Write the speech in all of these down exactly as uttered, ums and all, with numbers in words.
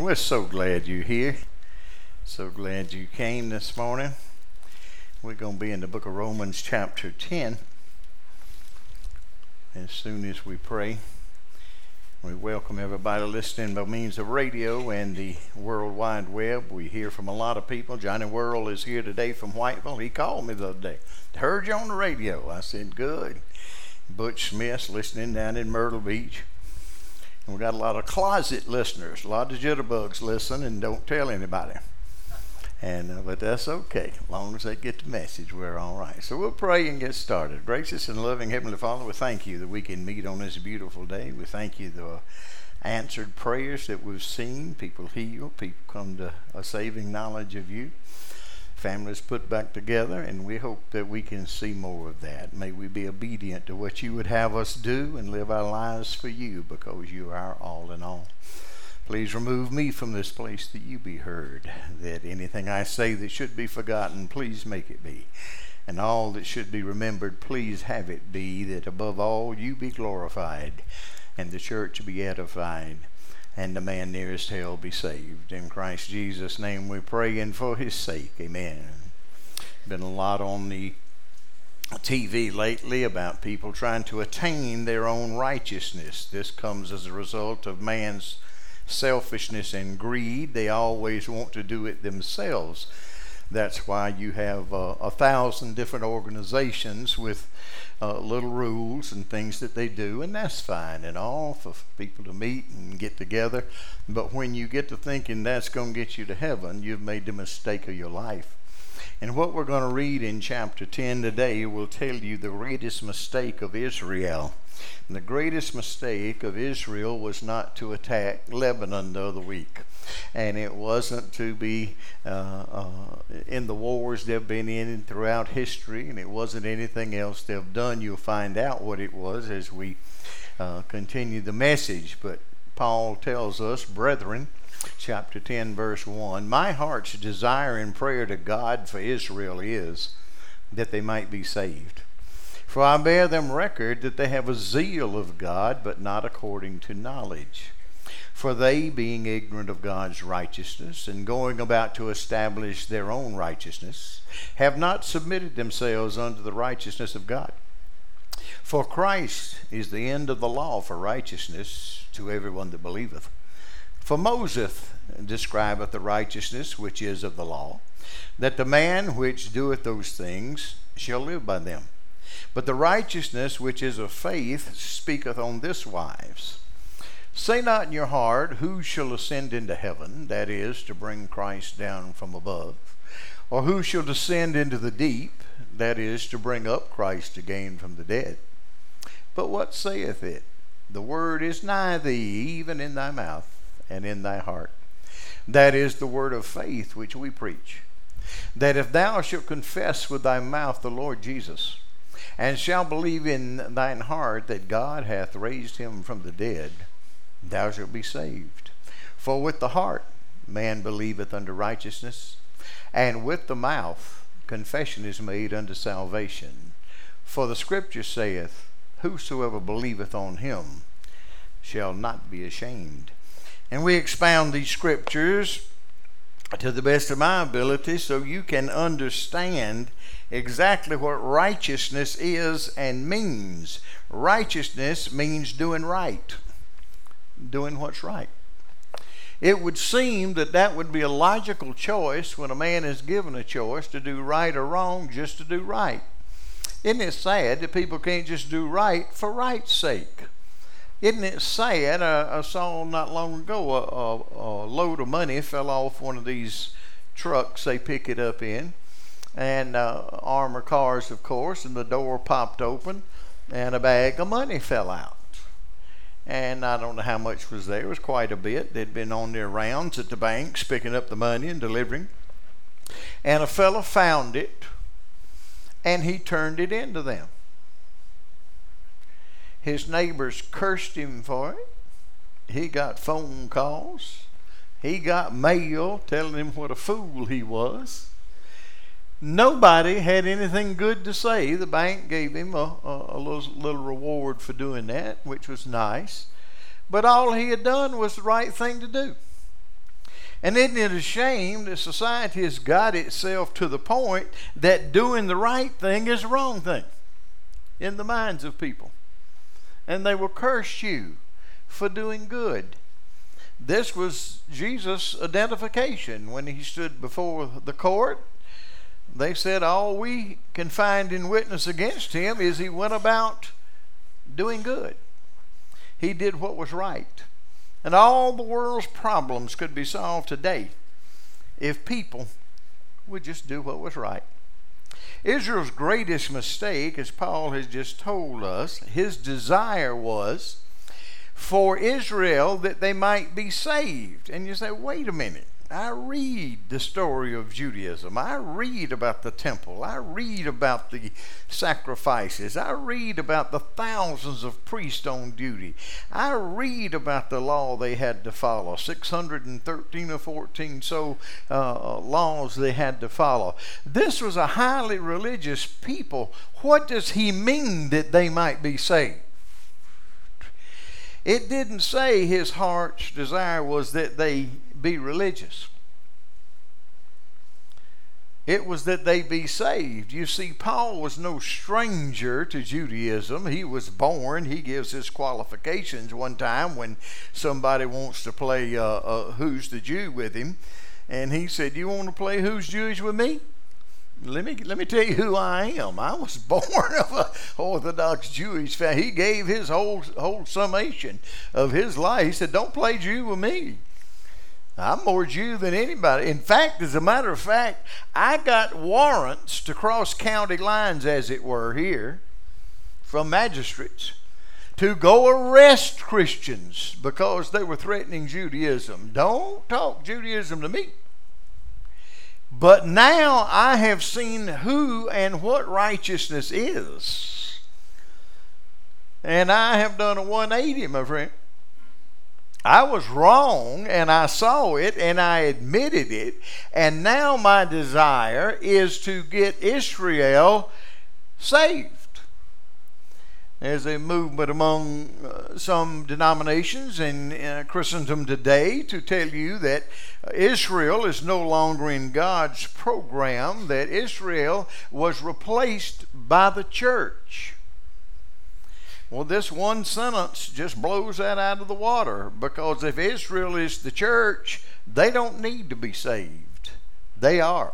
We're so glad you're here. So glad you came this morning. We're going to be in the book of Romans chapter ten. As soon as we pray, we welcome everybody listening by means of radio and the World Wide Web. We hear from a lot of people. Johnny Worrell is here today from Whiteville. He called me the other day. Heard you on the radio. I said, good. Butch Smith's listening down in Myrtle Beach. And we got a lot of closet listeners. A lot of jitterbugs listen and don't tell anybody. And uh, but that's okay. As long as they get the message, we're all right. So we'll pray and get started. Gracious and loving Heavenly Father, we thank you that we can meet on this beautiful day. We thank you the answered prayers that we've seen. People healed. People come to a saving knowledge of you. Families put back together, and we hope that we can see more of that. May we be obedient to what you would have us do and live our lives for you, because you are our all in all. Please remove me from this place that you be heard, that anything I say that should be forgotten, please make it be. And all that should be remembered, please have it be, that above all you be glorified, and the church be edified, and the man nearest hell be saved. In Christ Jesus' name we pray, and for his sake, amen. Been a lot on the T V lately about people trying to attain their own righteousness. This comes as a result of man's selfishness and greed. They always want to do it themselves. That's why you have uh, a thousand different organizations with uh, little rules and things that they do, and that's fine and all for people to meet and get together. But when you get to thinking that's going to get you to heaven, you've made the mistake of your life. And what we're going to read in chapter ten today will tell you the greatest mistake of Israel. And the greatest mistake of Israel was not to attack Lebanon the other week. And it wasn't to be uh, uh, in the wars they've been in throughout history, and it wasn't anything else they've done. You'll find out what it was as we uh, continue the message. But Paul tells us, brethren, chapter ten, verse one, my heart's desire and prayer to God for Israel is that they might be saved. For I bear them record that they have a zeal of God, but not according to knowledge. For they, being ignorant of God's righteousness, and going about to establish their own righteousness, have not submitted themselves unto the righteousness of God. For Christ is the end of the law for righteousness to everyone that believeth. For Moses describeth the righteousness which is of the law, that the man which doeth those things shall live by them. But the righteousness which is of faith speaketh on this wise. Say not in your heart, who shall ascend into heaven, that is, to bring Christ down from above, or who shall descend into the deep, that is, to bring up Christ again from the dead. But what saith it? The word is nigh thee, even in thy mouth and in thy heart. That is the word of faith which we preach, that if thou shalt confess with thy mouth the Lord Jesus, and shalt believe in thine heart that God hath raised him from the dead, thou shalt be saved. For with the heart man believeth unto righteousness, and with the mouth confession is made unto salvation. For the scripture saith, whosoever believeth on him shall not be ashamed. And we expound these scriptures to the best of my ability so you can understand exactly what righteousness is and means. Righteousness means doing right, doing what's right. It would seem that that would be a logical choice when a man is given a choice to do right or wrong, just to do right. Isn't it sad that people can't just do right for right's sake? Isn't it sad? I, I saw not long ago a, a, a load of money fell off one of these trucks they pick it up in, and uh, armor cars, of course, and the door popped open, and a bag of money fell out. And I don't know how much was there. It was quite a bit. They'd been on their rounds at the banks, picking up the money and delivering. And a fellow found it, and he turned it into them. His neighbors cursed him for it. He got phone calls. He got mail telling him what a fool he was. Nobody had anything good to say. The bank gave him a, a, a little, little reward for doing that, which was nice. But all he had done was the right thing to do. And isn't it a shame that society has got itself to the point that doing the right thing is the wrong thing in the minds of people? And they will curse you for doing good. This was Jesus' identification when he stood before the court. They said all we can find in witness against him is he went about doing good. He did what was right. And all the world's problems could be solved today if people would just do what was right. Israel's greatest mistake, as Paul has just told us, his desire was for Israel that they might be saved. And you say, wait a minute. I read the story of Judaism. I read about the temple. I read about the sacrifices. I read about the thousands of priests on duty. I read about the law they had to follow, six hundred thirteen or fourteen so uh, laws they had to follow. This was a highly religious people. What does he mean that they might be saved? It didn't say his heart's desire was that they be religious. It was that they be saved. You see, Paul was no stranger to Judaism. He was born. He gives his qualifications one time when somebody wants to play uh, uh, Who's the Jew with him. And he said, you want to play Who's Jewish with me? Let me let me tell you who I am. I was born of an Orthodox Jewish family. He gave his whole whole summation of his life. He said, don't play Jew with me. I'm more Jew than anybody. In fact, as a matter of fact, I got warrants to cross county lines, as it were, here from magistrates to go arrest Christians because they were threatening Judaism. Don't talk Judaism to me. But now I have seen who and what righteousness is. And I have done a one eighty, my friend. I was wrong and I saw it and I admitted it. And now my desire is to get Israel saved. There's a movement among uh, some denominations in uh, Christendom today to tell you that Israel is no longer in God's program, that Israel was replaced by the church. Well, this one sentence just blows that out of the water, because if Israel is the church, they don't need to be saved. They are.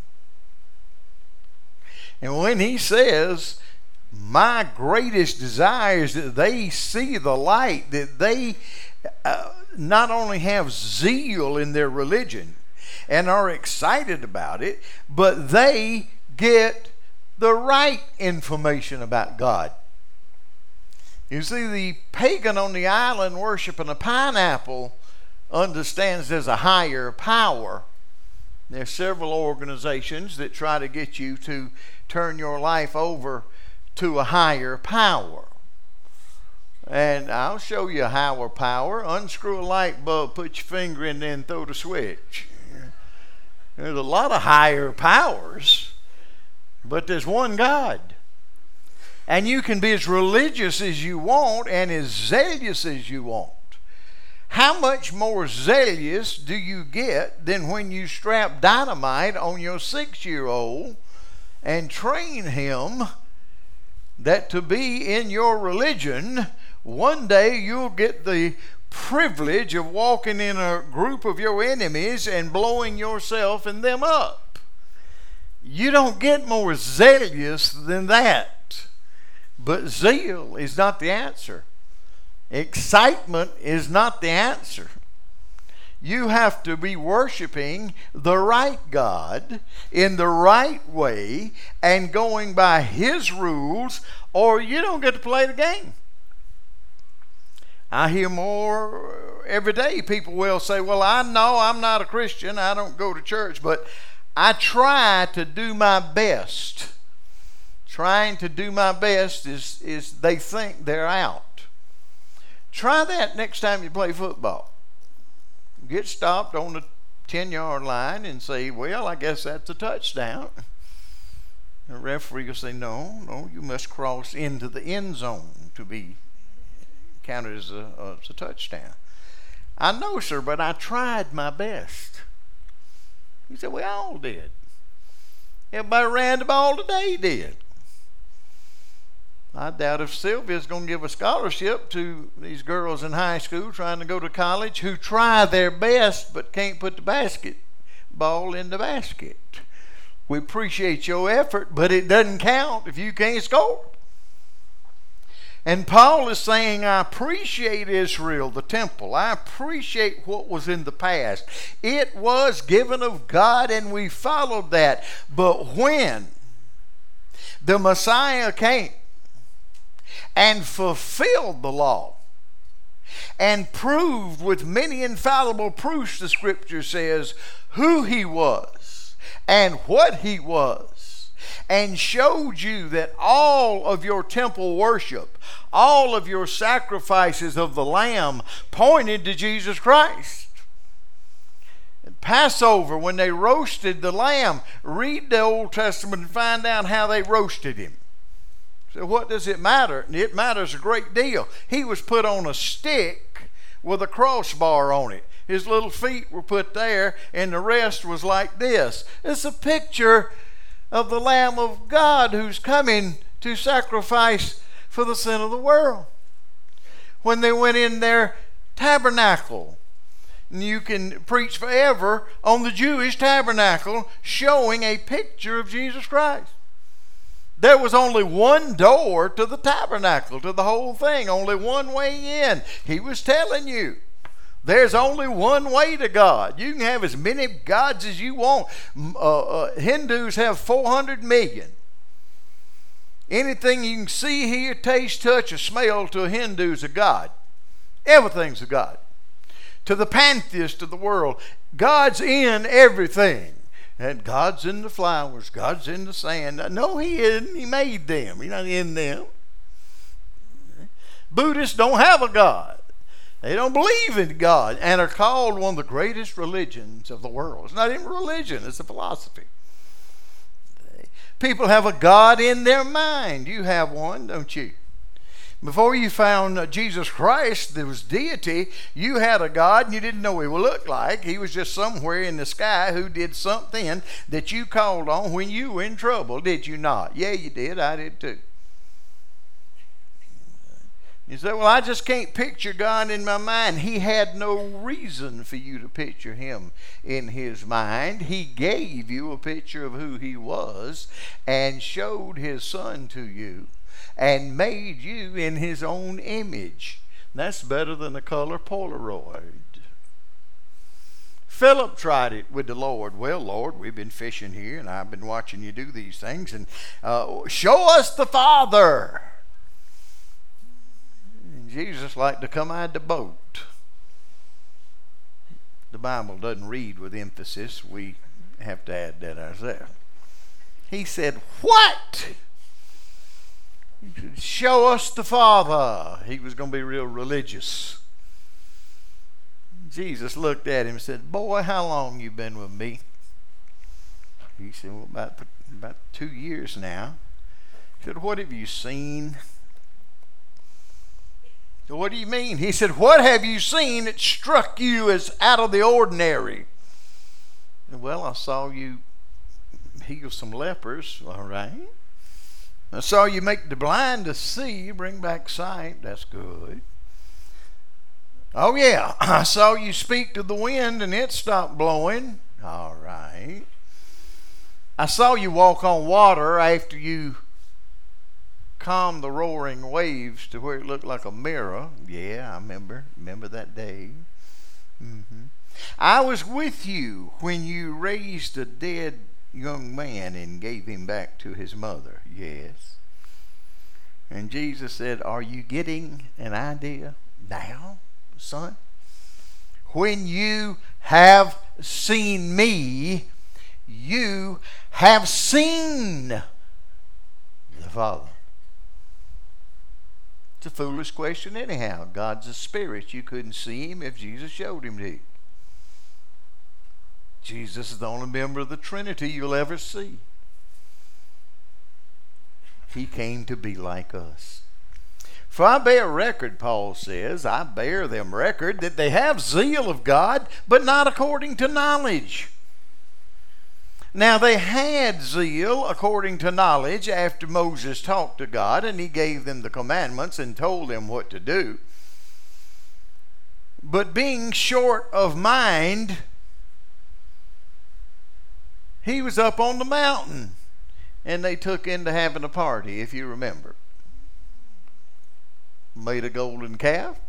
And when he says, my greatest desire is that they see the light, that they uh, not only have zeal in their religion and are excited about it, but they get the right information about God. You see, the pagan on the island worshiping a pineapple understands there's a higher power. There are several organizations that try to get you to turn your life over to a higher power. And I'll show you a higher power. Unscrew a light bulb, put your finger in there and throw the switch. There's a lot of higher powers, but there's one God. And you can be as religious as you want and as zealous as you want. How much more zealous do you get than when you strap dynamite on your six-year-old and train him that to be in your religion, one day you'll get the privilege of walking in a group of your enemies and blowing yourself and them up. You don't get more zealous than that. But zeal is not the answer. Excitement is not the answer. You have to be worshiping the right God in the right way and going by His rules, or you don't get to play the game. I hear more every day. People will say, well, I know I'm not a Christian. I don't go to church, but I try to do my best. Trying to do my best is, is they think they're out. Try that next time you play football. Get stopped on the ten-yard line and say, well, I guess that's a touchdown. The referee will say, no, no, you must cross into the end zone to be counted as a, as a touchdown. I know, sir, but I tried my best. He said, we all did. Everybody ran the ball today did. I doubt if Sylvia's going to give a scholarship to these girls in high school trying to go to college who try their best but can't put the basketball in the basket. We appreciate your effort, but it doesn't count if you can't score. And Paul is saying, I appreciate Israel, the temple. I appreciate what was in the past. It was given of God, and we followed that. But when the Messiah came and fulfilled the law and proved with many infallible proofs, the Scripture says, who he was and what he was, and showed you that all of your temple worship, all of your sacrifices of the Lamb pointed to Jesus Christ. At Passover, when they roasted the lamb, read the Old Testament and find out how they roasted him. So what does it matter? It matters a great deal. He was put on a stick with a crossbar on it. His little feet were put there, and the rest was like this. It's a picture of the Lamb of God who's coming to sacrifice for the sin of the world. When they went in their tabernacle, and you can preach forever on the Jewish tabernacle showing a picture of Jesus Christ. There was only one door to the tabernacle, to the whole thing, only one way in. He was telling you, there's only one way to God. You can have as many gods as you want. Uh, uh, Hindus have four hundred million. Anything you can see, hear, taste, touch, or smell to a Hindu is a god. Everything's a god. To the pantheist of the world, God's in everything. And God's in the flowers. God's in the sand. No, he isn't. He made them. He's not in them. Buddhists don't have a God. They don't believe in God and are called one of the greatest religions of the world. It's not even religion, it's a philosophy. People have a God in their mind. You have one, don't you? Before you found Jesus Christ, there was deity. You had a God and you didn't know what he would look like. He was just somewhere in the sky who did something that you called on when you were in trouble, did you not? Yeah, you did. I did too. You say, well, I just can't picture God in my mind. He had no reason for you to picture him in his mind. He gave you a picture of who he was and showed his son to you and made you in his own image. That's better than a color Polaroid. Philip tried it with the Lord. Well, Lord, we've been fishing here and I've been watching you do these things, and uh, show us the Father. Jesus liked to come out of the boat. The Bible doesn't read with emphasis. We have to add that ourselves. He said, what? He said, show us the Father. He was going to be real religious. Jesus looked at him and said, boy, how long you been with me? He said, well, about, about two years now. He said, what have you seen? What do you mean? He said, what have you seen that struck you as out of the ordinary? Well, I saw you heal some lepers, all right. I saw you make the blind to see, bring back sight. That's good. Oh, yeah, I saw you speak to the wind and it stopped blowing. All right. I saw you walk on water after you calm the roaring waves to where it looked like a mirror. Yeah, I remember. Remember that day. Mm-hmm. I was with you when you raised a dead young man and gave him back to his mother. Yes. And Jesus said, are you getting an idea now, son? When you have seen me, you have seen the Father. It's a foolish question anyhow. God's a spirit. You couldn't see him if Jesus showed him to you. Jesus is the only member of the Trinity you'll ever see. He came to be like us. For I bear record, Paul says, I bear them record that they have zeal of God, but not according to knowledge. Now they had zeal according to knowledge after Moses talked to God and he gave them the commandments and told them what to do. But being short of mind, he was up on the mountain and they took into having a party, if you remember. Made a golden calf.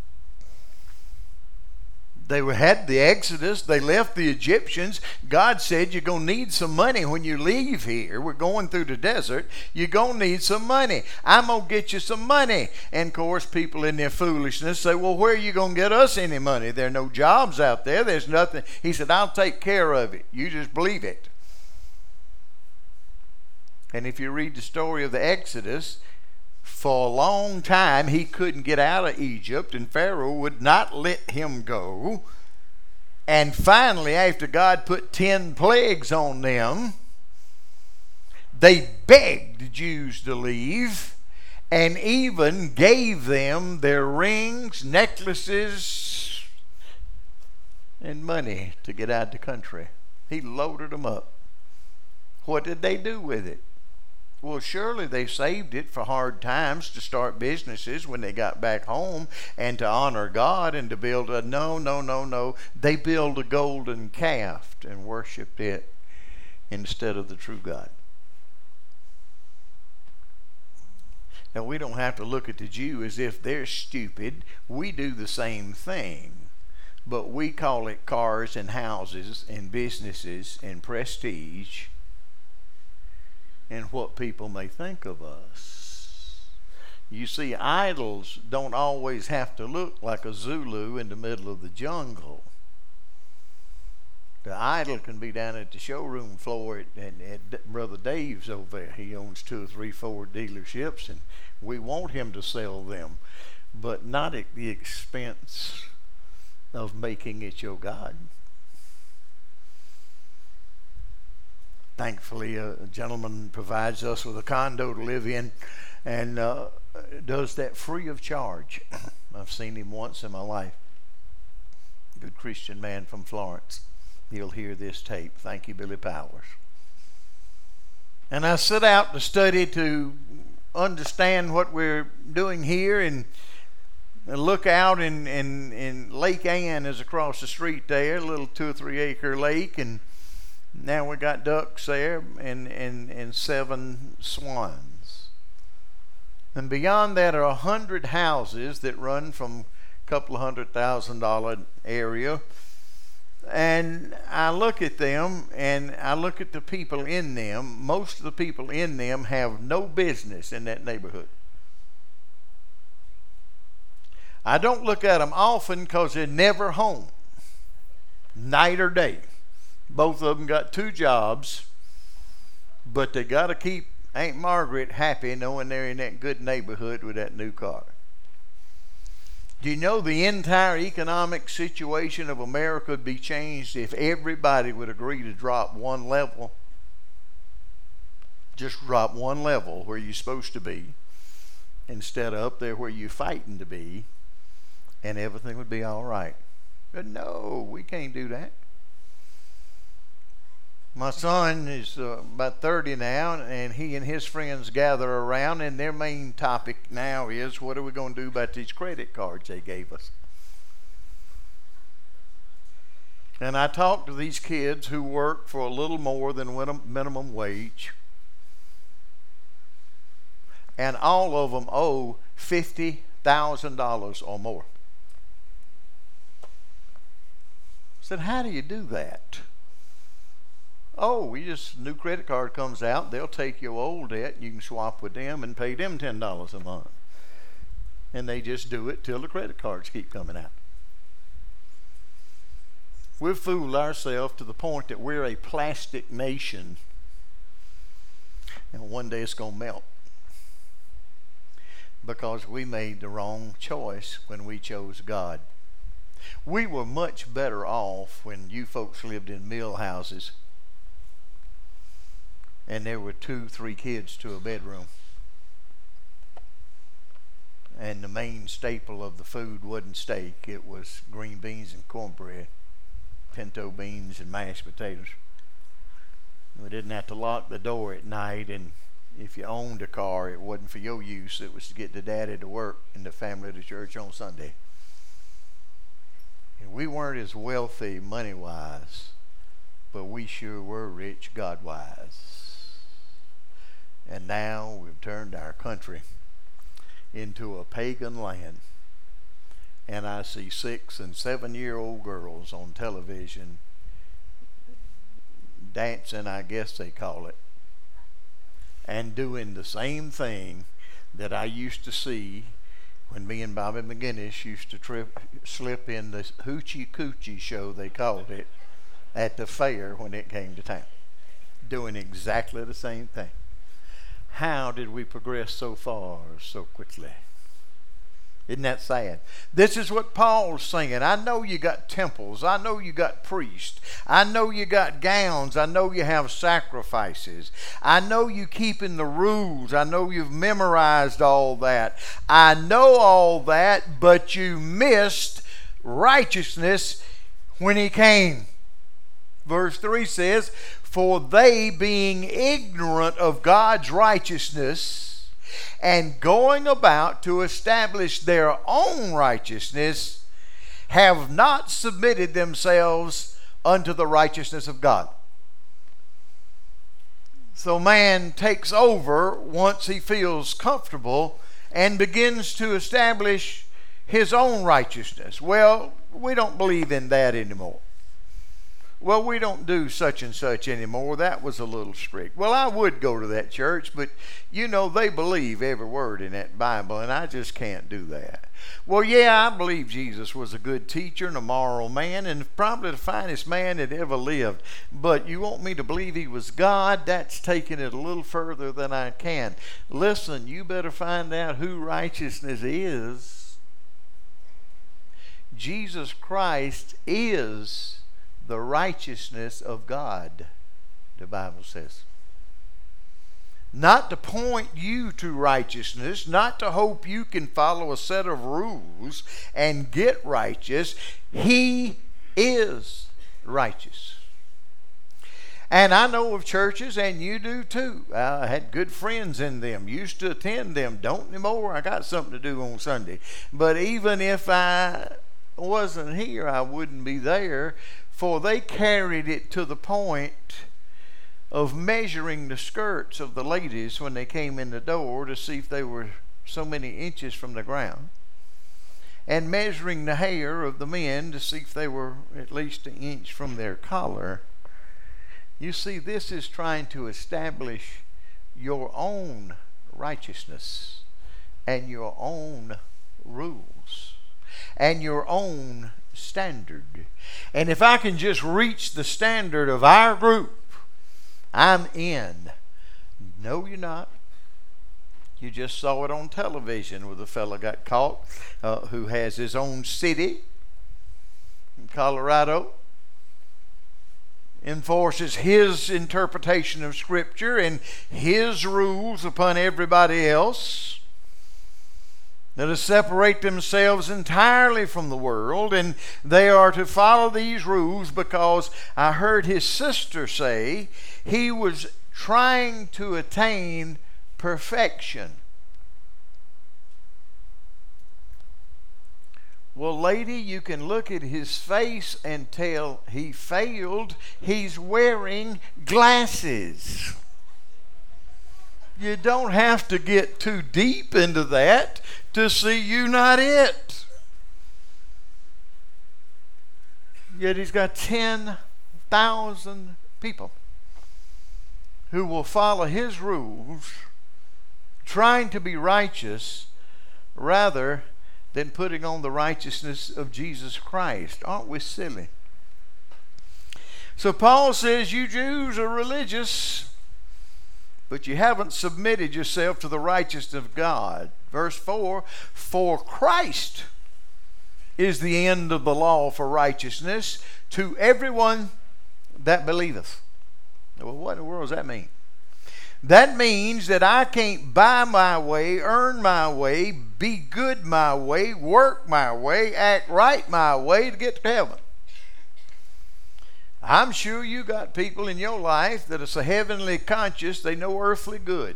They had the Exodus. They left the Egyptians. God said, you're going to need some money when you leave here. We're going through the desert. You're going to need some money. I'm going to get you some money. And, of course, people in their foolishness say, well, where are you going to get us any money? There are no jobs out there. There's nothing. He said, I'll take care of it. You just believe it. And if you read the story of the Exodus, for a long time he couldn't get out of Egypt and Pharaoh would not let him go. And finally, after God put ten plagues on them, they begged the Jews to leave and even gave them their rings, necklaces, and money to get out of the country. He loaded them up. What did they do with it? Well, surely they saved it for hard times to start businesses when they got back home and to honor God and to build a... No, no, no, no. They built a golden calf and worshiped it instead of the true God. Now, we don't have to look at the Jew as if they're stupid. We do the same thing. But we call it cars and houses and businesses and prestige and what people may think of us. You see, idols don't always have to look like a Zulu in the middle of the jungle. The idol can be down at the showroom floor at, at, at Brother Dave's over there. He owns two or three Ford dealerships, and we want him to sell them, but not at the expense of making it your God. Thankfully, a gentleman provides us with a condo to live in and uh, does that free of charge. I've seen him once in my life. Good Christian man from Florence. He'll hear this tape. Thank you, Billy Powers. And I set out to study to understand what we're doing here, and look out, and, and, and Lake Ann is across the street there, a little two or three acre lake, and now we got ducks there and, and, and seven swans. And beyond that are a hundred houses that run from a couple of hundred thousand dollar area. And I look at them and I look at the people in them. Most of the people in them have no business in that neighborhood. I don't look at them often because they're never home, night or day. Both of them got two jobs, but they got to keep Aunt Margaret happy knowing they're in that good neighborhood with that new car. Do you know the entire economic situation of America would be changed if everybody would agree to drop one level? Just drop one level where you're supposed to be instead of up there where you're fighting to be, and everything would be all right. But no, we can't do that. My son is uh, about thirty now, and he and his friends gather around, and their main topic now is, what are we going to do about these credit cards they gave us? And I talk to these kids who work for a little more than minimum wage, and all of them owe fifty thousand dollars or more. I said, how do you do that? Oh, we just, new credit card comes out, they'll take your old debt, you can swap with them and pay them ten dollars a month. And they just do it till the credit cards keep coming out. We've fooled ourselves to the point that we're a plastic nation, and one day it's going to melt because we made the wrong choice when we chose God. We were much better off when you folks lived in mill houses and there were two, three kids to a bedroom. And the main staple of the food wasn't steak. It was green beans and cornbread, pinto beans and mashed potatoes. We didn't have to lock the door at night, and if you owned a car, it wasn't for your use. It was to get the daddy to work and the family to church on Sunday. And we weren't as wealthy money-wise, but we sure were rich God-wise. And now we've turned our country into a pagan land. And I see six and seven year old girls on television dancing, I guess they call it, and doing the same thing that I used to see when me and Bobby McGinnis used to trip, slip in the hoochie coochie show, they called it, at the fair when it came to town. Doing exactly the same thing. How did we progress so far so quickly? Isn't that sad? This is what Paul's saying. I know you got temples. I know you got priests. I know you got gowns. I know you have sacrifices. I know you keeping the rules. I know you've memorized all that. I know all that, but you missed righteousness when he came. Verse three says, "For they, being ignorant of God's righteousness, and going about to establish their own righteousness, have not submitted themselves unto the righteousness of God." So man takes over once he feels comfortable and begins to establish his own righteousness. Well, we don't believe in that anymore. Well, we don't do such and such anymore. That was a little strict. Well, I would go to that church, but you know, they believe every word in that Bible, and I just can't do that. Well, yeah, I believe Jesus was a good teacher and a moral man, and probably the finest man that ever lived. But you want me to believe he was God? That's taking it a little further than I can. Listen, you better find out who righteousness is. Jesus Christ is the righteousness of God, the Bible says. Not to point you to righteousness, not to hope you can follow a set of rules and get righteous. He is righteous. And I know of churches, and you do too. I had good friends in them, used to attend them, don't anymore. I got something to do on Sunday. But even if I wasn't here, I wouldn't be there. For they carried it to the point of measuring the skirts of the ladies when they came in the door to see if they were so many inches from the ground, and measuring the hair of the men to see if they were at least an inch from their collar. You see, this is trying to establish your own righteousness and your own rules and your own standard. And if I can just reach the standard of our group, I'm in. No, you're not. You just saw it on television where the fellow got caught uh, who has his own city in Colorado, enforces his interpretation of Scripture and his rules upon everybody else, that to separate themselves entirely from the world, and they are to follow these rules because I heard his sister say he was trying to attain perfection. Well, lady, you can look at his face and tell he failed. He's wearing glasses. You don't have to get too deep into that to see you not it. Yet he's got ten thousand people who will follow his rules, trying to be righteous rather than putting on the righteousness of Jesus Christ. Aren't we silly? So Paul says, you Jews are religious, but you haven't submitted yourself to the righteousness of God. Verse four, for Christ is the end of the law for righteousness to everyone that believeth. Well, what in the world does that mean? That means that I can't buy my way, earn my way, be good my way, work my way, act right my way to get to heaven. I'm sure you got people in your life that are so heavenly conscious they know earthly good.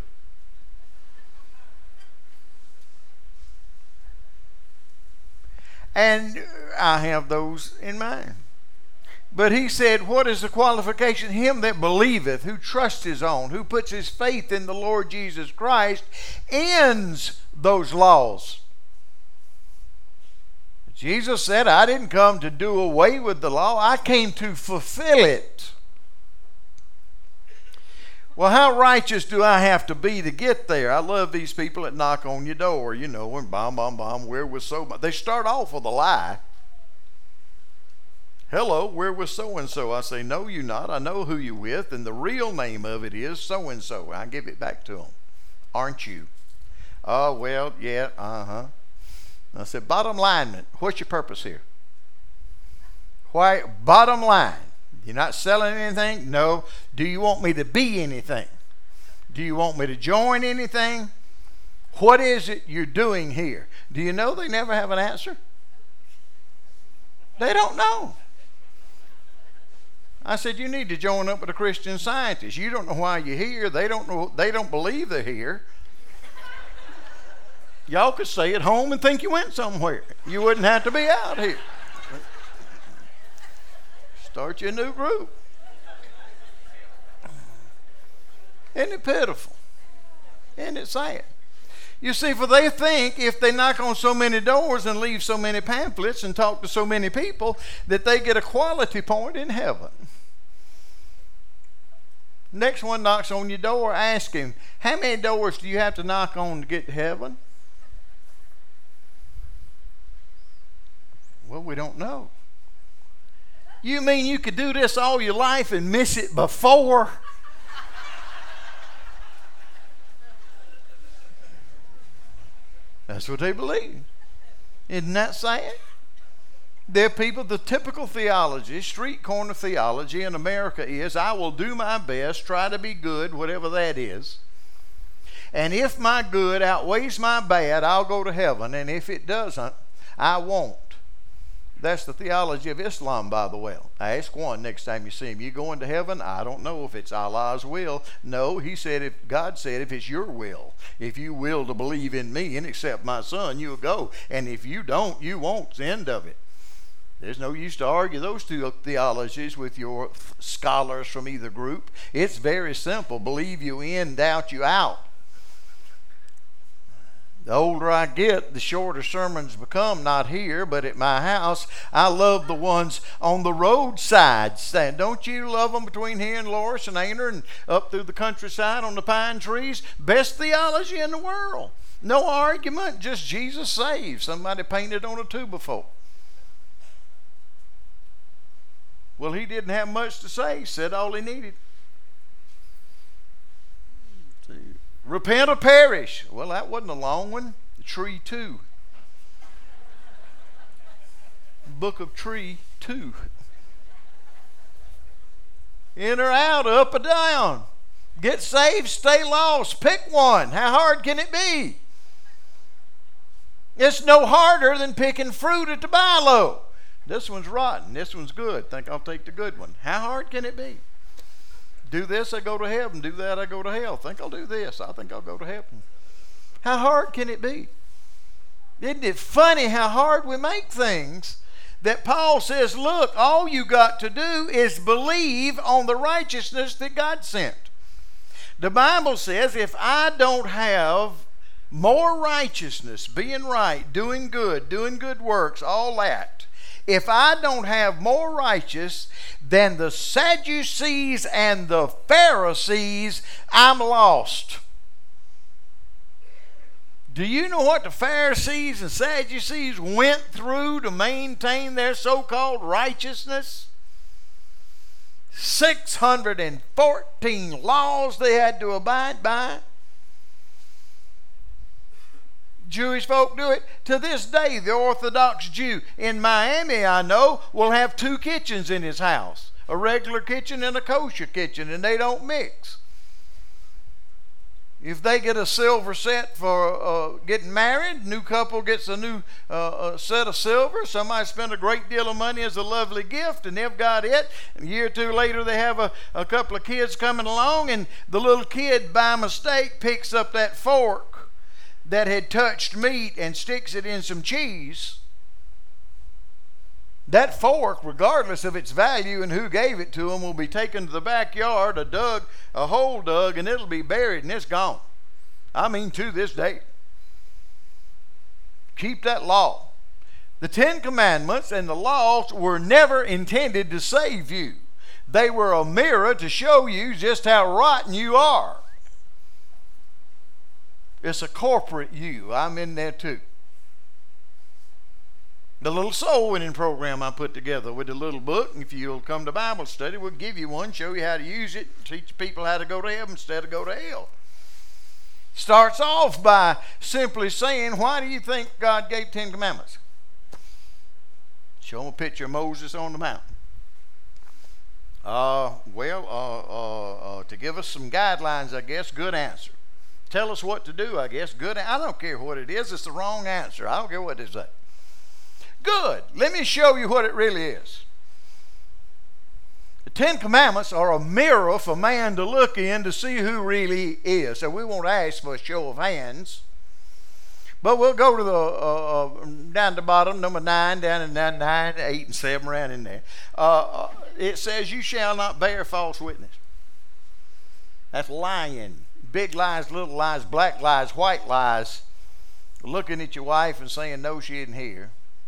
And I have those in mind. But he said, what is the qualification? Him that believeth, who trusts his own, who puts his faith in the Lord Jesus Christ, ends those laws. Jesus said, I didn't come to do away with the law. I came to fulfill it. Well, how righteous do I have to be to get there? I love these people that knock on your door, you know, and bomb, bomb, bomb, where was so much? They start off with a lie. Hello, where was so-and-so? I say, no, you not. I know who you with, and the real name of it is so-and-so. I give it back to them. Aren't you? Oh, well, yeah, uh-huh. I said, bottom line, what's your purpose here? Why, bottom line. You're not selling anything? No. Do you want me to be anything? Do you want me to join anything? What is it you're doing here? Do you know they never have an answer? They don't know. I said, you need to join up with a Christian Scientist. You don't know why you're here. They don't know. They don't believe they're here. Y'all could stay at home and think you went somewhere. You wouldn't have to be out here. Start your new group. Isn't it pitiful? Isn't it sad? You see, for they think if they knock on so many doors and leave so many pamphlets and talk to so many people that they get a quality point in heaven. Next one knocks on your door, ask him, how many doors do you have to knock on to get to heaven? Well, we don't know. You mean you could do this all your life and miss it before? That's what they believe. Isn't that sad? There are people, the typical theology, street corner theology in America is, I will do my best, try to be good, whatever that is. And if my good outweighs my bad, I'll go to heaven. And if it doesn't, I won't. That's the theology of Islam, by the way. I ask one next time you see him, you going to heaven? I don't know if it's Allah's will. No, he said, if God said, if it's your will, if you will to believe in me and accept my son, you'll go. And if you don't, you won't. It's the end of it. There's no use to argue those two theologies with your scholars from either group. It's very simple. Believe you in, doubt you out. The older I get, the shorter sermons become, not here, but at my house. I love the ones on the roadside stand. Don't you love them between here and Loris and Aner and up through the countryside on the pine trees? Best theology in the world. No argument, just Jesus saves. Somebody painted on a two before. Well, he didn't have much to say. He said all he needed. Repent or perish. Well, that wasn't a long one. Tree two. Book of Tree two. In or out, up or down. Get saved, stay lost. Pick one. How hard can it be? It's no harder than picking fruit at the Bilo. This one's rotten. This one's good. Think I'll take the good one. How hard can it be? Do this, I go to heaven. Do that, I go to hell. Think I'll do this. I think I'll go to heaven. How hard can it be? Isn't it funny how hard we make things? That Paul says, look, all you got to do is believe on the righteousness that God sent. The Bible says if I don't have more righteousness, being right, doing good, doing good works, all that, if I don't have more righteous than the Sadducees and the Pharisees, I'm lost. Do you know what the Pharisees and Sadducees went through to maintain their so-called righteousness? six hundred fourteen laws they had to abide by. Jewish folk do it. To this day, the Orthodox Jew in Miami, I know, will have two kitchens in his house. A regular kitchen and a kosher kitchen, and they don't mix. If they get a silver set for uh, getting married, new couple gets a new uh, a set of silver. Somebody spent a great deal of money as a lovely gift, and they've got it. And a year or two later, they have a, a couple of kids coming along, and the little kid, by mistake, picks up that fork that had touched meat and sticks it in some cheese. That fork, regardless of its value and who gave it to them, will be taken to the backyard, a dug, a hole dug, and it'll be buried, and it's gone. I mean, to this day. Keep that law. The Ten Commandments and the laws were never intended to save you. They were a mirror to show you just how rotten you are. It's a corporate you. I'm in there too. The little soul winning program I put together with the little book, if you'll come to Bible study, we'll give you one, show you how to use it, teach people how to go to heaven instead of go to hell. Starts off by simply saying, why do you think God gave Ten Commandments? Show them a picture of Moses on the mountain. Uh, well, uh, uh, uh, to give us some guidelines, I guess. Good answer. Tell us what to do, I guess. Good. I don't care what it is. It's the wrong answer. I don't care what they say. Good. Let me show you what it really is. The Ten Commandments are a mirror for man to look in to see who really is. So we won't ask for a show of hands. But we'll go to the uh, uh, down the bottom, number nine, down in nine, nine, eight, and seven, around in there. Uh, it says, "You shall not bear false witness." That's lying. Big lies, little lies, black lies, white lies. Looking at your wife and saying, "No, she isn't here."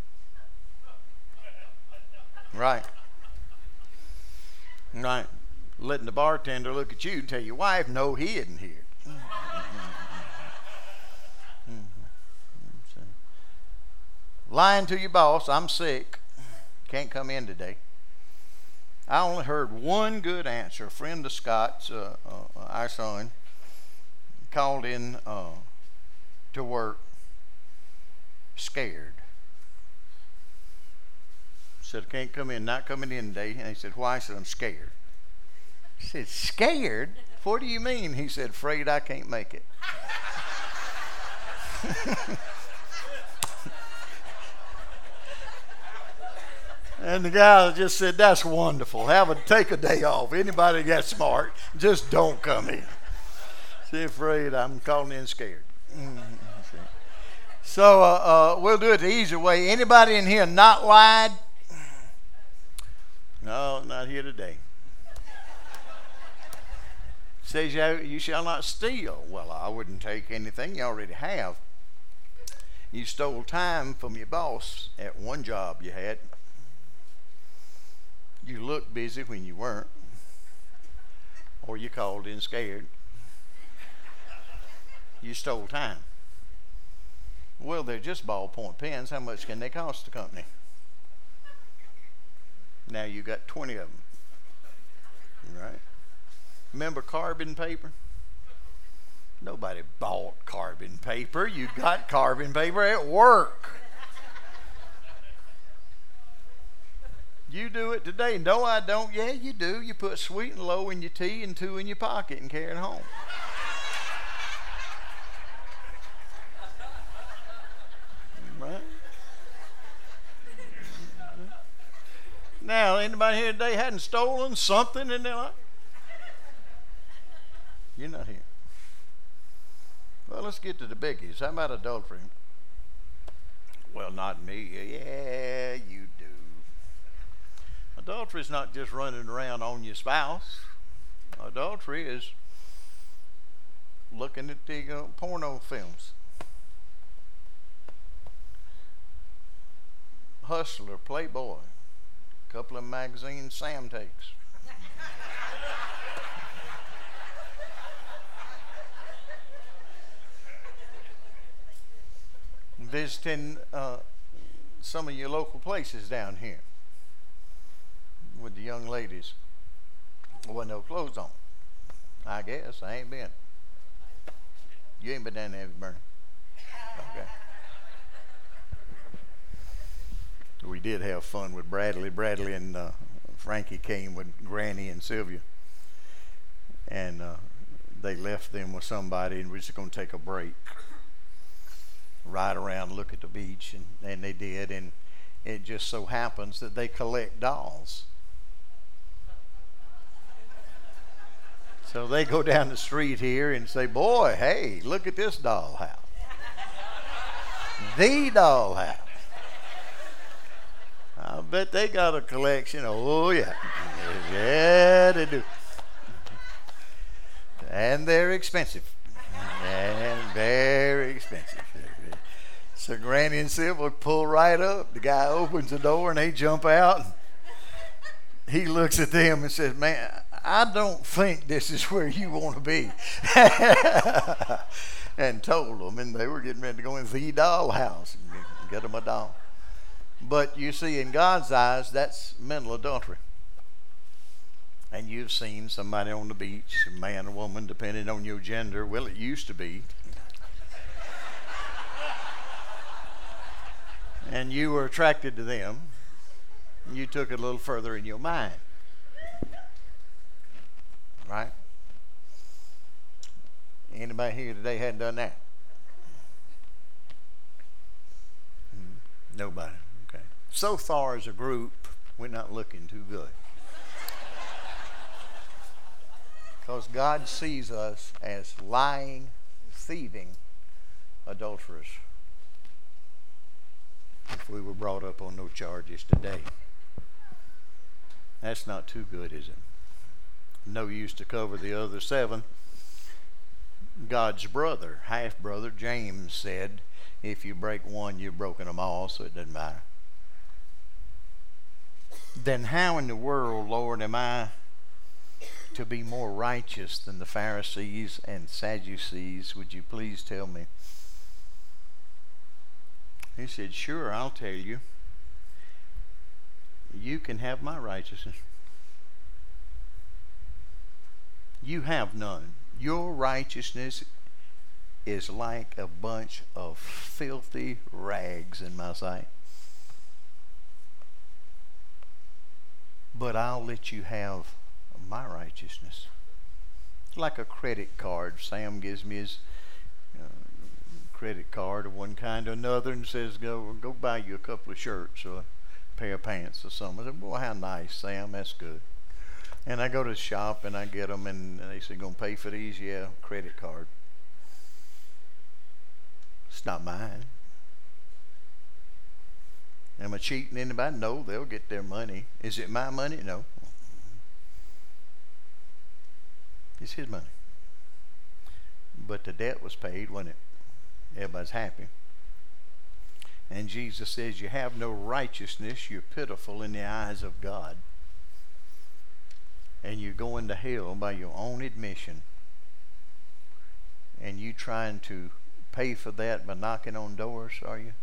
Right. Right. Letting the bartender look at you and tell your wife, "No, he isn't here." Lying to your boss, "I'm sick, can't come in today." I only heard one good answer. A friend of Scott's, uh, uh, our son, called in uh, to work scared. Said, "I can't come in, not coming in today." And he said, "Why?" I said, "I'm scared." He said, "Scared? What do you mean?" He said, "Afraid I can't make it." And the guy just said, "That's wonderful. Have a take a day off. Anybody that smart, just don't come in." See, afraid I'm calling in scared. Mm-hmm. So uh, uh, we'll do it the easy way. Anybody in here not lied? No, not here today. Says you shall not steal. Well, I wouldn't take anything. You already have. You stole time from your boss at one job you had. You looked busy when you weren't, or you called in scared. You stole time. Well, they're just ballpoint pens. How much can they cost the company? Now you got twenty of them, right? Remember carbon paper? Nobody bought carbon paper. You got carbon paper at work. You do it today. No, I don't. Yeah, you do. You put sweet and low in your tea and two in your pocket and carry it home. Right? Now, anybody here today hadn't stolen something in their life? You're not here. Well, let's get to the biggies. How about adultery? Well, not me. Yeah, you do. Adultery is not just running around on your spouse. Adultery is looking at the uh, porno films. Hustler, Playboy, a couple of magazines Sam takes. Visiting uh, some of your local places down here with the young ladies with no clothes on. I guess I ain't been. You ain't been down there, Bernie? Okay. We did have fun with Bradley. Bradley and uh, Frankie came with Granny and Sylvia, and uh, they left them with somebody and we're just going to take a break, ride around, look at the beach, and, and they did. And it just so happens that they collect dolls. So they go down the street here and say, boy, hey, look at this dollhouse. The dollhouse. I bet they got a collection. Oh, yeah. Yeah, they do. And they're expensive. And very expensive. So Granny and Silver pull right up. The guy opens the door and they jump out. He looks at them and says, man, I don't think this is where you want to be. And told them, and they were getting ready to go in the dollhouse and get them a doll. But you see, in God's eyes, that's mental adultery. And you've seen somebody on the beach, a man or woman, depending on your gender. Well, it used to be. And you were attracted to them. You took it a little further in your mind. Right? Anybody here today hadn't done that? Nobody. Okay. So far as a group, we're not looking too good. Because God sees us as lying, thieving adulterers. If we were brought up on no charges today. That's not too good, is it? No use to cover the other seven. God's brother, half-brother, James said, if you break one, you've broken them all, so it doesn't matter. Then how in the world, Lord, am I to be more righteous than the Pharisees and Sadducees? Would you please tell me? He said, sure, I'll tell you. You can have my righteousness. You have none. Your righteousness is like a bunch of filthy rags in my sight. But I'll let you have my righteousness. It's like a credit card. Sam gives me his uh, credit card of one kind or another and says, go go buy you a couple of shirts or a pair of pants or something. I said, boy, how nice, Sam. That's good. And I go to the shop and I get them, and they say, gonna pay for these? Yeah, credit card. It's not mine. Am I cheating anybody? No, they'll get their money. Is it my money? No. It's his money. But the debt was paid, wasn't it? Everybody's happy. And Jesus says, you have no righteousness, you're pitiful in the eyes of God. And you're going to hell by your own admission. And you trying to pay for that by knocking on doors, are you?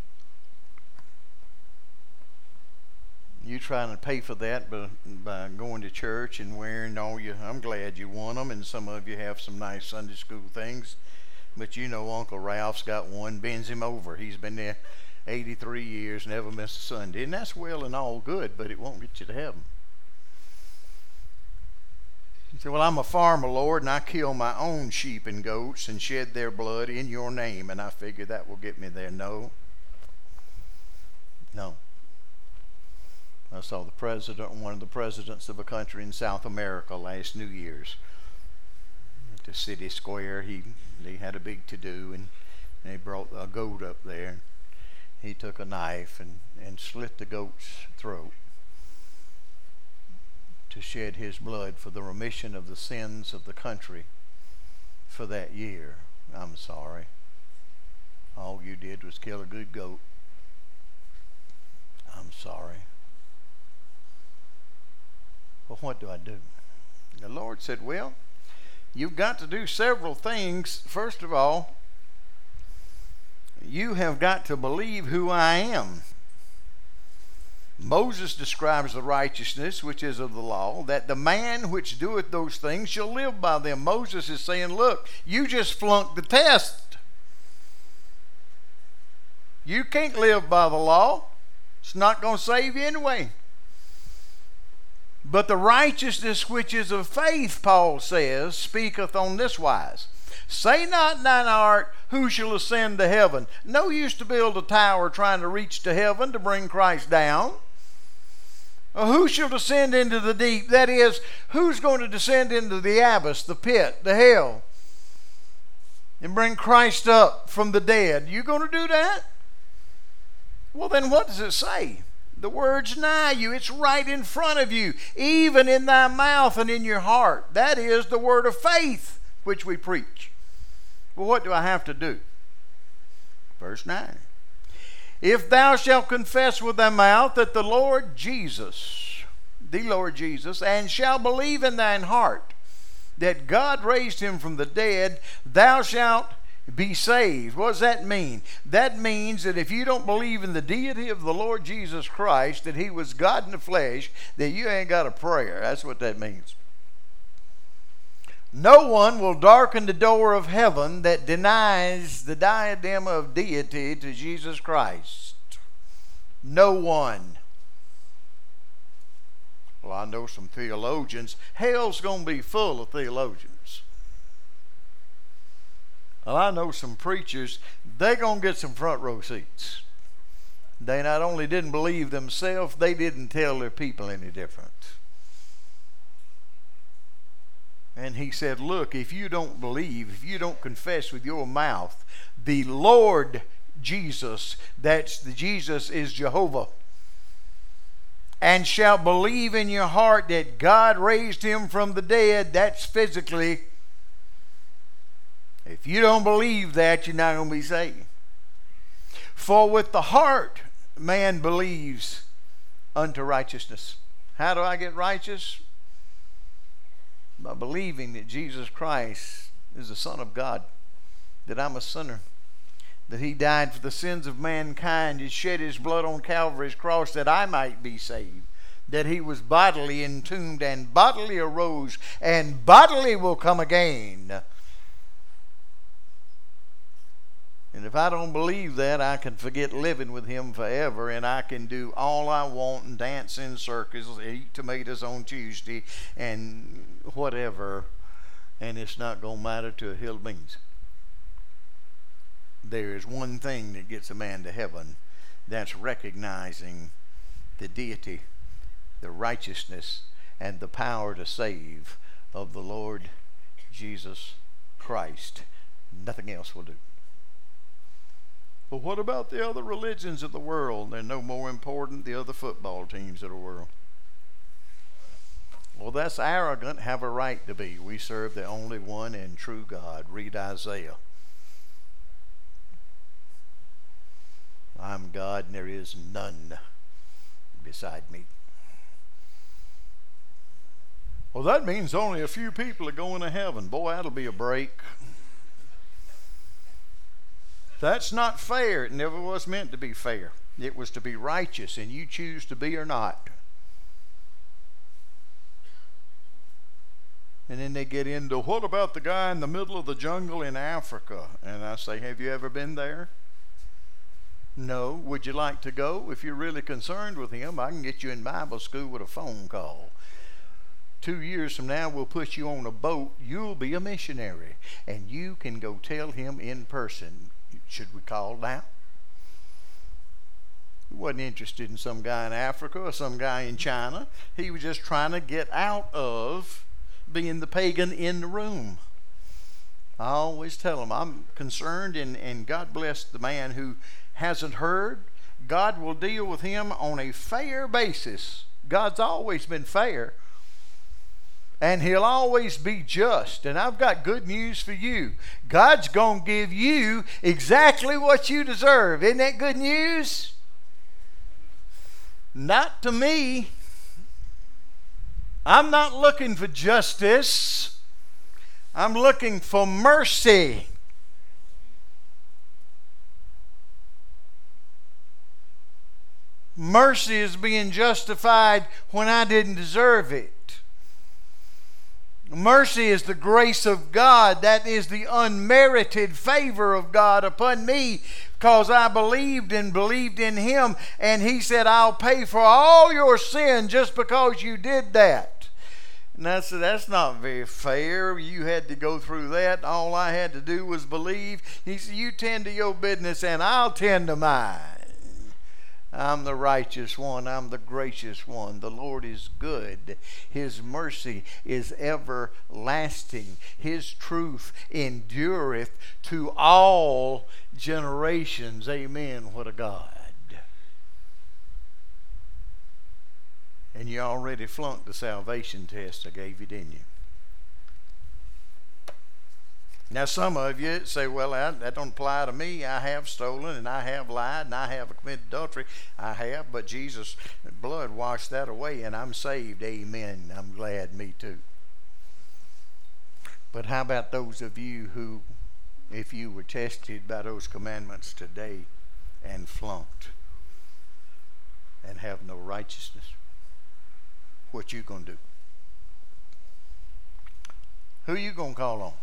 You trying to pay for that by, by going to church and wearing all your, I'm glad you want them, and some of you have some nice Sunday school things. But you know Uncle Ralph's got one, bends him over. He's been there eighty-three years, never missed a Sunday. And that's well and all good, but it won't get you to heaven. You say, well, I'm a farmer, Lord, and I kill my own sheep and goats and shed their blood in your name, and I figure that will get me there. No. No. I saw the president, one of the presidents of a country in South America last New Year's. At the city square, he they had a big to-do, and they brought a goat up there. He took a knife and, and slit the goat's throat to shed his blood for the remission of the sins of the country for that year. I'm sorry. All you did was kill a good goat. I'm sorry. Well, what do I do? The Lord said, well, you've got to do several things. First of all, you have got to believe who I am. Moses describes the righteousness which is of the law, that the man which doeth those things shall live by them. Moses is saying, look, you just flunked the test. You can't live by the law. It's not going to save you anyway. But the righteousness which is of faith, Paul says, speaketh on this wise. Say not in thine heart, who shall ascend to heaven? No use to build a tower trying to reach to heaven to bring Christ down. Or who shall descend into the deep? That is, who's going to descend into the abyss, the pit, the hell, and bring Christ up from the dead? You going to do that? Well, then what does it say? The word's nigh you. It's right in front of you, even in thy mouth and in your heart. That is the word of faith which we preach. Well, what do I have to do? Verse nine. If thou shalt confess with thy mouth that the Lord Jesus, the Lord Jesus, and shalt believe in thine heart that God raised him from the dead, thou shalt be saved. What does that mean? That means that if you don't believe in the deity of the Lord Jesus Christ, that he was God in the flesh, that you ain't got a prayer. That's what that means. No one will darken the door of heaven that denies the diadem of deity to Jesus Christ. No one. Well, I know some theologians. Hell's going to be full of theologians. Well, I know some preachers. They're going to get some front row seats. They not only didn't believe themselves, they didn't tell their people any different. And he said, look, if you don't believe, if you don't confess with your mouth the Lord Jesus, that's the Jesus is Jehovah, and shall believe in your heart that God raised him from the dead, that's physically. If you don't believe that, you're not going to be saved. For with the heart man believes unto righteousness. How do I get righteous? By believing that Jesus Christ is the Son of God, that I'm a sinner, that he died for the sins of mankind, and shed his blood on Calvary's cross that I might be saved, that he was bodily entombed and bodily arose and bodily will come again. And if I don't believe that, I can forget living with him forever, and I can do all I want and dance in circles, eat tomatoes on Tuesday, and whatever, and it's not going to matter to a hill of beans. There is one thing that gets a man to heaven. That's recognizing the deity, the righteousness, and the power to save of the Lord Jesus Christ. Nothing else will do. But what about the other religions of the world? They're no more important than the other football teams of the world. Well, that's arrogant, have a right to be. We serve the only one and true God. Read Isaiah. I'm God and there is none beside me. Well, that means only a few people are going to heaven. Boy, that'll be a break. That's not fair. It never was meant to be fair. It was to be righteous, and you choose to be or not. And then they get into, what about the guy in the middle of the jungle in Africa? And I say, have you ever been there? No. Would you like to go? If you're really concerned with him, I can get you in Bible school with a phone call. Two years from now, we'll put you on a boat. You'll be a missionary, and you can go tell him in person. Should we call now? He wasn't interested in some guy in Africa or some guy in China. He was just trying to get out of being the pagan in the room. I always tell him I'm concerned, and, and God bless the man who hasn't heard. God will deal with him on a fair basis. God's always been fair. And he'll always be just. And I've got good news for you. God's going to give you exactly what you deserve. Isn't that good news? Not to me. I'm not looking for justice. I'm looking for mercy. Mercy is being justified when I didn't deserve it. Mercy is the grace of God. That is the unmerited favor of God upon me, because I believed and believed in him. And he said, I'll pay for all your sin just because you did that. And I said, that's not very fair. You had to go through that. All I had to do was believe. He said, you tend to your business and I'll tend to mine. I'm the righteous one. I'm the gracious one. The Lord is good. His mercy is everlasting. His truth endureth to all generations. Amen. What a God. And you already flunked the salvation test I gave you, didn't you? Now, some of you say, well, that, that don't apply to me. I have stolen, and I have lied, and I have committed adultery. I have, but Jesus' blood washed that away, and I'm saved. Amen. I'm glad, me too. But how about those of you who, if you were tested by those commandments today and flunked and have no righteousness, what you going to do? Who you going to call on?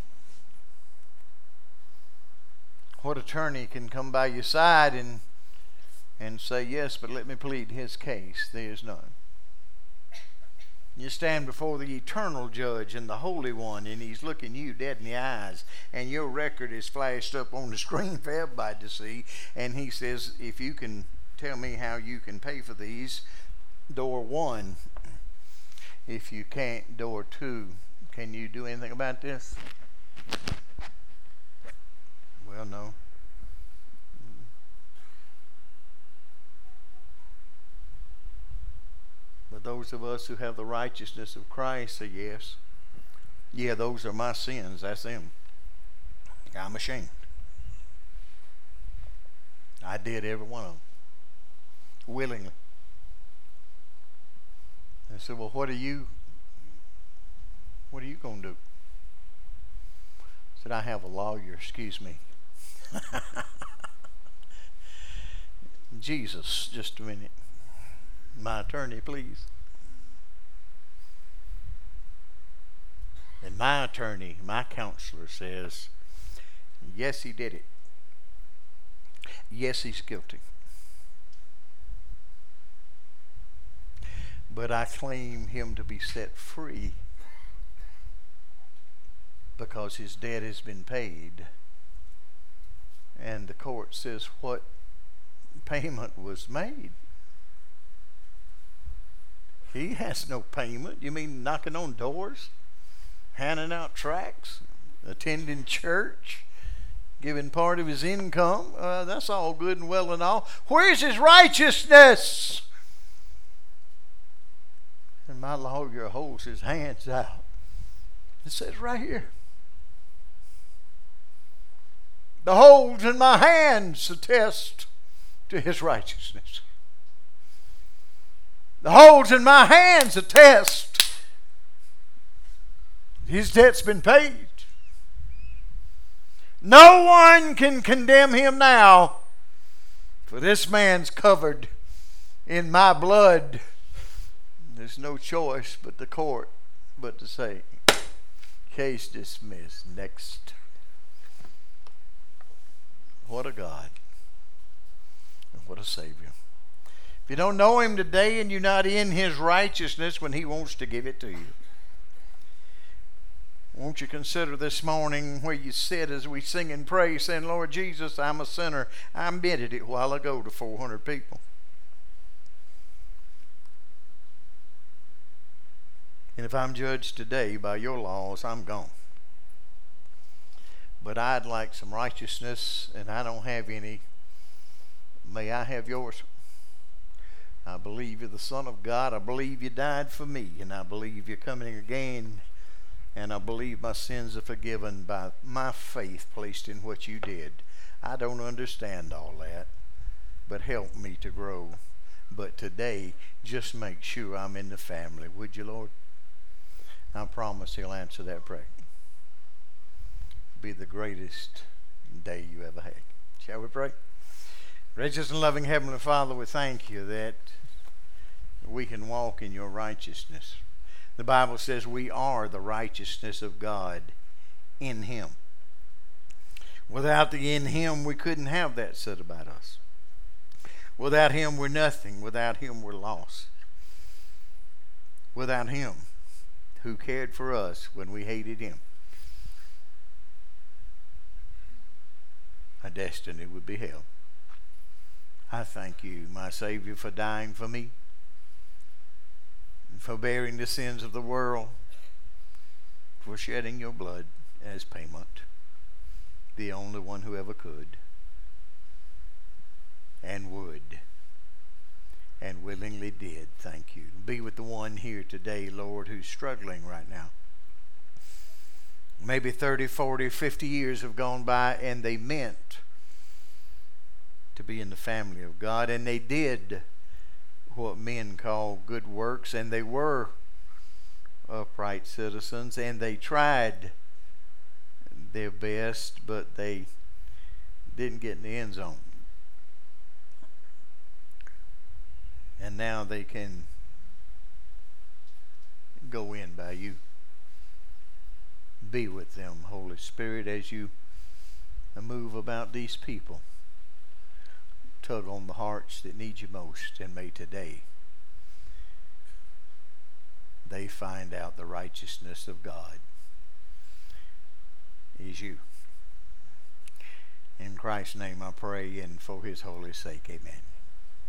What attorney can come by your side and and say, yes, but let me plead his case? There is none. You stand before the eternal judge and the Holy One, and he's looking you dead in the eyes, and your record is flashed up on the screen for everybody to see, and he says, if you can tell me how you can pay for these, door one. If you can't, door two. Can you do anything about this? Well, no. But those of us who have the righteousness of Christ say yes. Yeah, those are my sins. That's them. I'm ashamed. I did every one of them. Willingly. I said, well, what are you, what are you going to do? I said, I have a lawyer, excuse me. Jesus, just a minute. My attorney, please. And my attorney, my counselor says, yes, he did it. Yes, he's guilty. But I claim him to be set free because his debt has been paid. And the court says, what payment was made? He has no payment. You mean knocking on doors, handing out tracts, attending church, giving part of his income? Uh, that's all good and well and all. Where's his righteousness? And my lawyer holds his hands out. It says right here, the holes in my hands attest to his righteousness. The holes in my hands attest his debt's been paid. No one can condemn him now, for this man's covered in my blood. There's no choice but the court but to say, case dismissed. Next. What a God. And what a Savior. If you don't know him today and you're not in his righteousness when he wants to give it to you, won't you consider this morning where you sit as we sing and pray, saying, Lord Jesus, I'm a sinner. I admitted it a while ago to four hundred people. And if I'm judged today by your laws, I'm gone. But I'd like some righteousness, and I don't have any. May I have yours? I believe you're the Son of God. I believe you died for me, and I believe you're coming again. And I believe my sins are forgiven by my faith placed in what you did. I don't understand all that, but help me to grow. But today, just make sure I'm in the family. Would you, Lord? I promise he'll answer that prayer. Be the greatest day you ever had. Shall we pray? Gracious and loving Heavenly Father, we thank you that we can walk in your righteousness. The Bible says we are the righteousness of God in him. Without the in Him, we couldn't have that said about us. Without Him, we're nothing. Without Him, we're lost. Without Him, who cared for us when we hated Him, our destiny would be hell. I thank you, my Savior, for dying for me, for bearing the sins of the world, for shedding your blood as payment. The only one who ever could and would and willingly did. Thank you. Be with the one here today, Lord, who's struggling right now. Maybe thirty, forty, fifty years have gone by and they meant to be in the family of God, and they did what men call good works, and they were upright citizens, and they tried their best, but they didn't get in the end zone. And now they can go in by you. Be with them, Holy Spirit, as you move about these people. Tug on the hearts that need you most, and may today they find out the righteousness of God is you. In Christ's name I pray, and for His holy sake, amen.